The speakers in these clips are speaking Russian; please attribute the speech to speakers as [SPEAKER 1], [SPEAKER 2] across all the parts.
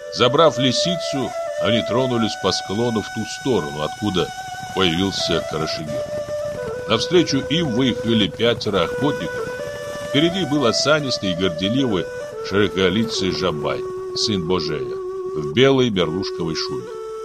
[SPEAKER 1] Забрав лисицу, они тронулись по склону в ту сторону, откуда появился Карашегир. Навстречу им выехали 5 охотников. Впереди был осанистый и горделивый широколицый Жабай, сын Божея, в белой мерлушковой шубе.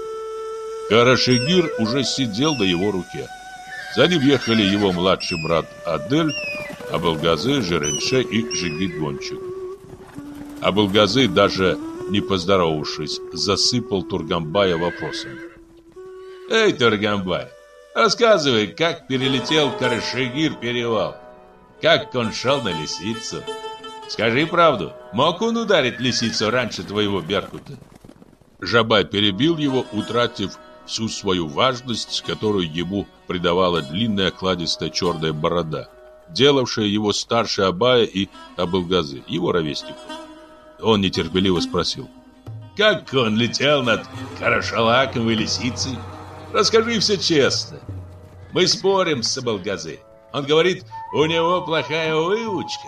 [SPEAKER 1] Карашегир уже сидел на его руке. За ним ехали его младший брат Адель, Абылгазы, Жиренше и Жигит-гонщик. Абылгазы, даже не поздоровавшись, засыпал Тургамбая вопросами. «Эй, Тургамбай, рассказывай, как перелетел Карашегир перевал? Как он шел на лисицу? Скажи правду, мог он ударить лисицу раньше твоего Беркута?» Жабай перебил его, утратив всю свою важность, которую ему придавала длинная окладистая черная борода, делавшая его старше Абая и Абылгазы, его ровесников. Он нетерпеливо спросил: «Как он летел над Карашалаком и лисицей? Расскажи все честно. Мы спорим с Абылгазы. Он говорит, у него плохая выучка».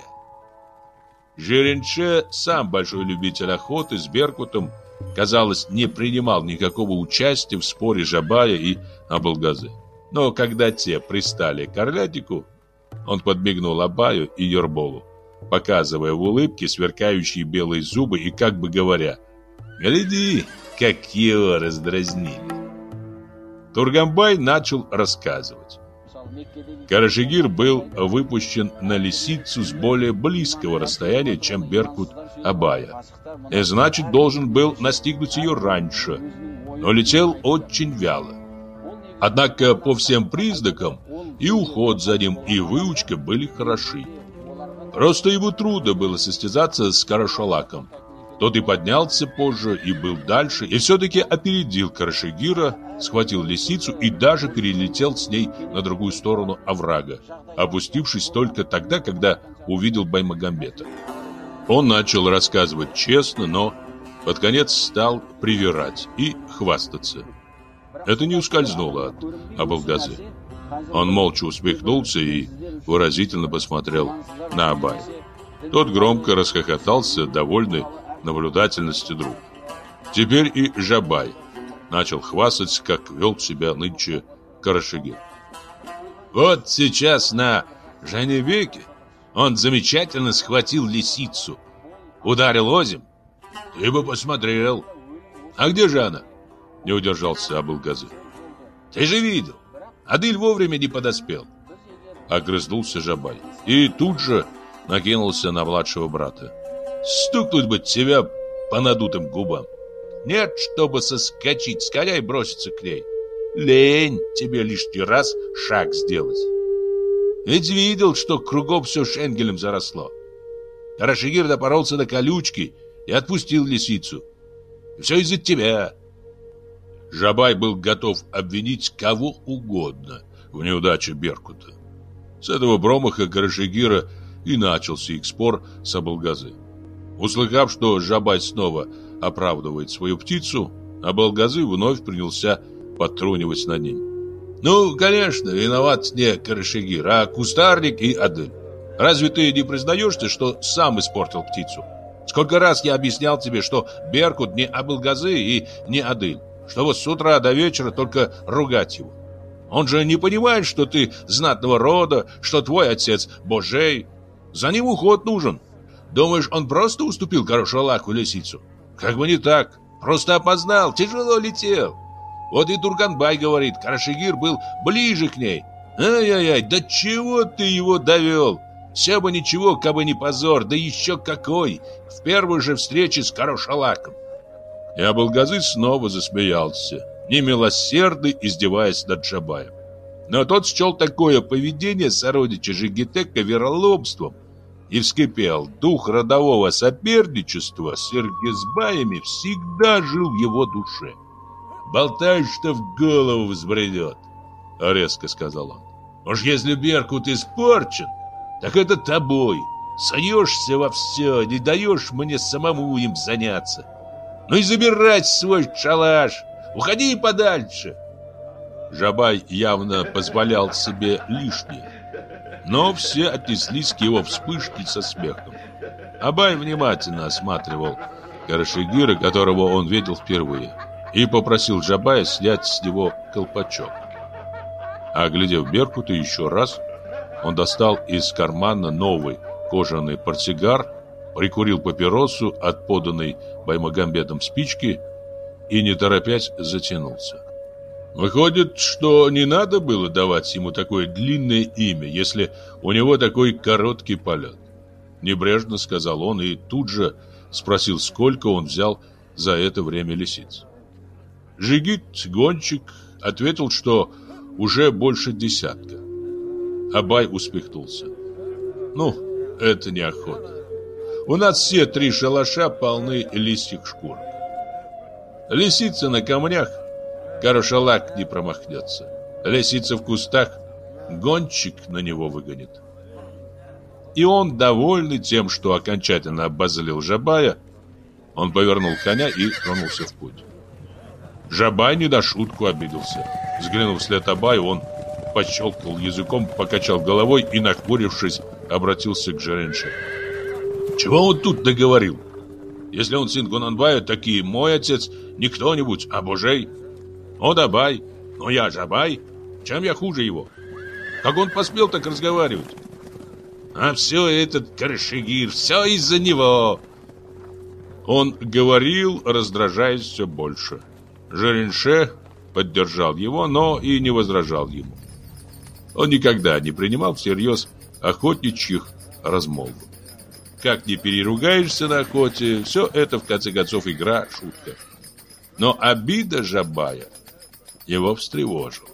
[SPEAKER 1] Жиренше, сам большой любитель охоты с беркутом, казалось, не принимал никакого участия в споре Жабая и Абылгазы. Но когда те пристали к орлятику, он подмигнул Абаю и Ерболу, показывая в улыбке сверкающие белые зубы и как бы говоря: «Гляди, как его раздразнили». Тургамбай начал рассказывать. Карашегир был выпущен на лисицу с более близкого расстояния, чем беркут Абая, и значит, должен был настигнуть ее раньше, но летел очень вяло. Однако по всем признакам и уход за ним, и выучка были хороши. Просто ему трудно было состязаться с Карашалаком. Тот и поднялся позже, и был дальше, и все-таки опередил Карашегира, схватил лисицу и даже перелетел с ней на другую сторону оврага, опустившись только тогда, когда увидел Баймагамбета. Он начал рассказывать честно, но под конец стал привирать и хвастаться. Это не ускользнуло от Абылгазы. Он молча усмехнулся и выразительно посмотрел на Абая. Тот громко расхохотался, довольный наблюдательностью друга. Теперь и Жабай начал хвастать, как вел себя нынче Карашегир. «Вот сейчас на Жанебеке он замечательно схватил лисицу, ударил озим. Ты бы посмотрел. А где же она?» Не удержался Абылгазы. «Ты же видел, Адыль вовремя не подоспел». Огрызнулся Жабай и тут же накинулся на младшего брата. «Стукнуть бы тебя по надутым губам. Нет, чтобы соскочить с коня и броситься к ней. Лень тебе лишний раз шаг сделать. Ведь видел, что кругом все шенгелем заросло. Карашегир напоролся на колючки и отпустил лисицу. И все из-за тебя». Жабай был готов обвинить кого угодно в неудаче беркута. С этого промаха Карашегира и начался их спор с Абылгазы. Услыхав, что Жабай снова оправдывает свою птицу, Абылгазы вновь принялся подтрунивать над ним. «Ну, конечно, виноват не Карашегир, а кустарник и Адыль. Разве ты не признаешься, что сам испортил птицу? Сколько раз я объяснял тебе, что беркут не Абылгазы и не Адыль, что вот с утра до вечера только ругать его. Он же не понимает, что ты знатного рода, что твой отец Божей. За ним уход нужен. Думаешь, он просто уступил Карашалаку лисицу? Как бы не так. Просто опознал, тяжело летел. Вот и Турганбай говорит, Карашегир был ближе к ней. Ай-яй-яй, да чего ты его довел? Все бы ничего, кабы не позор, да еще какой. В первой же встрече с Карашалаком. И Абылгазы снова засмеялся, немилосердно издеваясь над Жабаем. Но тот счел такое поведение сородича Жигитека вероломством и вскипел. Дух родового соперничества с Иргизбаями всегда жил в его душе. «Болтаешь, что в голову взбредет», — резко сказал он. «Уж если беркут испорчен, так это тобой. Суешься во все, не даешь мне самому им заняться. Ну и забирать свой шалаш, уходи подальше». Жабай явно позволял себе лишнее, но все отнеслись к его вспышке со смехом. Абай внимательно осматривал Карашегира, которого он видел впервые, и попросил Жабая снять с него колпачок. Оглядев Беркута еще раз, он достал из кармана новый кожаный портсигар, прикурил папиросу от поданной Баймагамбетом спички и, не торопясь, затянулся. Выходит, что не надо было давать ему такое длинное имя, если у него такой короткий полет. Небрежно сказал он и тут же спросил, сколько он взял за это время лисиц. Жигит, гонщик, ответил, что уже больше 10. Абай усмехнулся. Ну, это не охота. У нас все 3 шалаша полны лисьих шкурок. Лисица на камнях, Карашалак не промахнется. Лисица в кустах, гонщик на него выгонит. И он, довольный тем, что окончательно обозлил Жабая, он повернул коня и тронулся в путь. Жабай не на шутку обиделся. Взглянув вслед Абаю, он пощелкал языком, покачал головой и, нахмурившись, обратился к Жеренше. Чего он тут договорил? Если он сын Кунанбая, так и мой отец не кто-нибудь, а божей. Он Абай, но я Жабай. Чем я хуже его? Как он посмел так разговаривать? А все этот Карашегир, все из-за него. Он говорил, раздражаясь все больше. Жеренше поддержал его, но и не возражал ему. Он никогда не принимал всерьез охотничьих размолвок. Как ни переругаешься на охоте, все это, в конце концов, игра, шутка. Но обида Жабая его встревожила.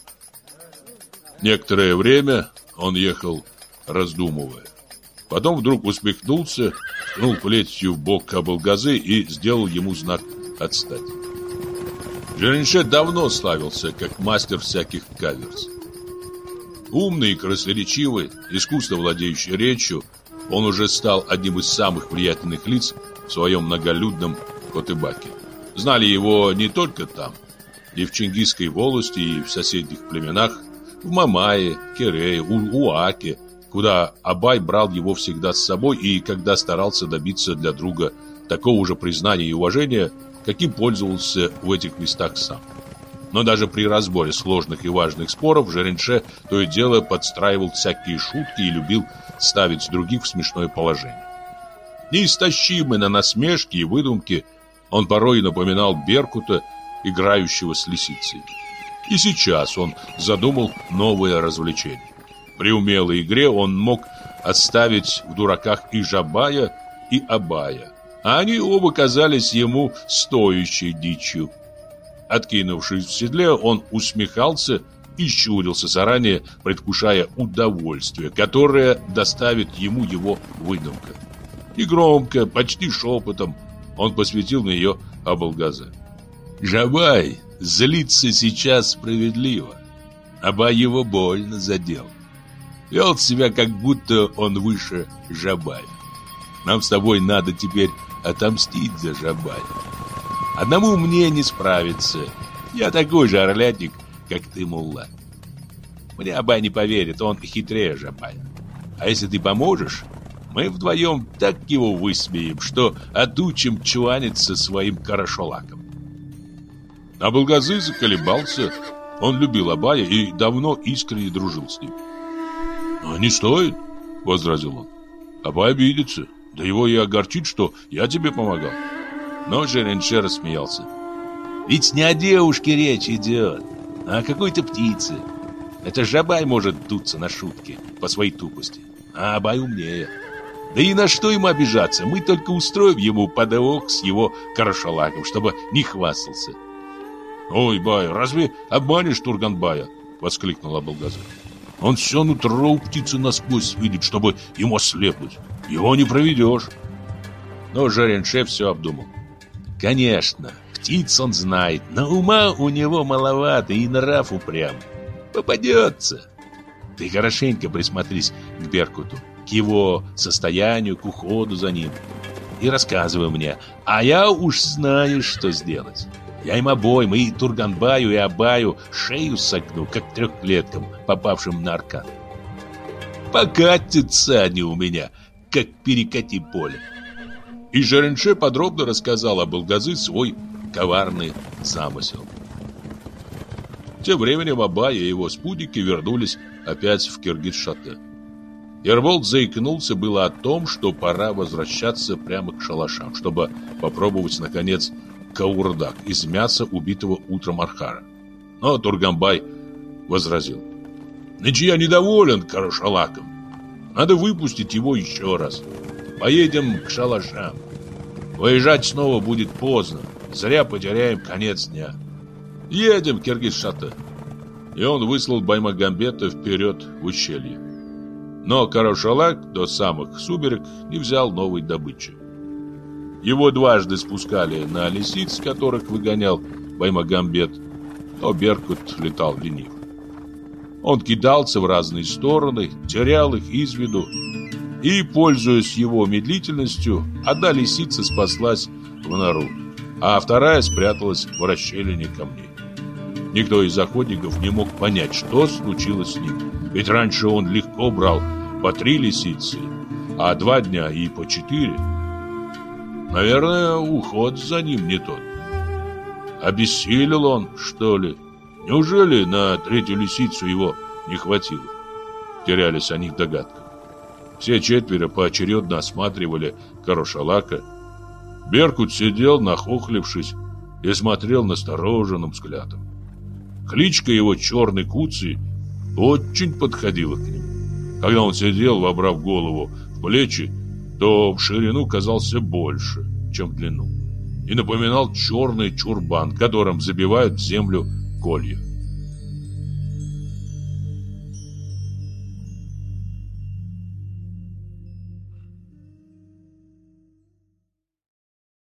[SPEAKER 1] Некоторое время он ехал, раздумывая. Потом вдруг усмехнулся, ткнул плетью в бок Абылгазы и сделал ему знак «отстать». Жеренше давно славился как мастер всяких каверз. Умный и красноречивый, искусно владеющий речью, он уже стал одним из самых влиятельных лиц в своем многолюдном Котыбаке. Знали его не только там, и в Чингисской волости, и в соседних племенах, в Мамае, Керее, Уаке, куда Абай брал его всегда с собой и когда старался добиться для друга такого же признания и уважения, каким пользовался в этих местах сам. Но даже при разборе сложных и важных споров Жеренше то и дело подстраивал всякие шутки и любил ставить других в смешное положение. Неистощимый на насмешки и выдумки, он порой напоминал Беркута, играющего с лисицей. И сейчас он задумал новое развлечение. При умелой игре он мог оставить в дураках и Жабая, и Абая, а они оба казались ему стоящей дичью. Откинувшись в седле, он усмехался и щурился, заранее предвкушая удовольствие, которое доставит ему его выдумка. И громко, почти шепотом, он посвятил на нее Абылгазе. Жабай злится сейчас справедливо. Абай его больно задел. Вел себя, как будто он выше Жабая. Нам с тобой надо теперь отомстить за Жабая. Одному мне не справиться. Я такой же орлятник, как ты, мулла. Мне Абай не поверит, он хитрее Жабая. А если ты поможешь, мы вдвоем так его высмеем, что отучим чваниться своим Карашолаком. Абылгазы заколебался. Он любил Абая и давно искренне дружил с ним. «Не стоит», — возразил он. «Абай обидится, да его и огорчит, что я тебе помогал». Но Жеренше рассмеялся. «Ведь не о девушке речь идет, а о какой-то птице. Это Жабай может дуться на шутки по своей тупости, а Абай умнее. Да и на что ему обижаться? Мы только устроим ему подвох с его Карашалаком, чтобы не хвастался». «Ой, Бай, разве обманешь Турганбая?» — воскликнул Абылгазы. «Он все нутро у птицы насквозь видит, чтобы ему ослепнуть. Его не проведешь». Но Жеренше все обдумал. «Конечно, птиц он знает, но ума у него маловато и нрав упрям. Попадется. Ты хорошенько присмотрись к Беркуту, к его состоянию, к уходу за ним. И рассказывай мне, а я уж знаю, что сделать. Я им обоим, и Турганбаю, и Абаю, шею согну, как трехлеткам, попавшим на аркан. Покатятся они у меня, как перекати поле. И Жеренше подробно рассказал об Алгазы свой коварный замысел. Тем временем Абай и его спутники вернулись опять в Киргиз-Шате. Ербол заикнулся было о том, что пора возвращаться прямо к шалашам, чтобы попробовать, наконец, каурдак из мяса убитого утром архара. Но Тургамбай возразил: «Ничья недоволен Карашалаком. Надо выпустить его еще раз. Поедем к шалашам. Выезжать снова будет поздно. Зря потеряем конец дня. Едем в Киргиз-Шате». И он выслал Баймагамбета вперед в ущелье. Но Карашалак до самых сумерек не взял новой добычи. Его дважды спускали на лисиц, которых выгонял Баймагамбет, но Беркут летал лениво. Он кидался в разные стороны, терял их из виду, и, пользуясь его медлительностью, одна лисица спаслась в нору, а вторая спряталась в расщелине камней. Никто из охотников не мог понять, что случилось с ним, ведь раньше он легко брал по 3 лисицы, а 2 дня и по 4. Наверное, уход за ним не тот. Обессилел он, что ли? Неужели на 3-ю лисицу его не хватило? Терялись они в догадках. Все 4 поочередно осматривали Карашалака. Беркут сидел, нахохлившись, и смотрел настороженным взглядом. Кличка его Черный Куцый очень подходила к нему. Когда он сидел, вобрав голову в плечи, то в ширину казался больше, чем в длину, и напоминал черный чурбан, которым забивают в землю колья.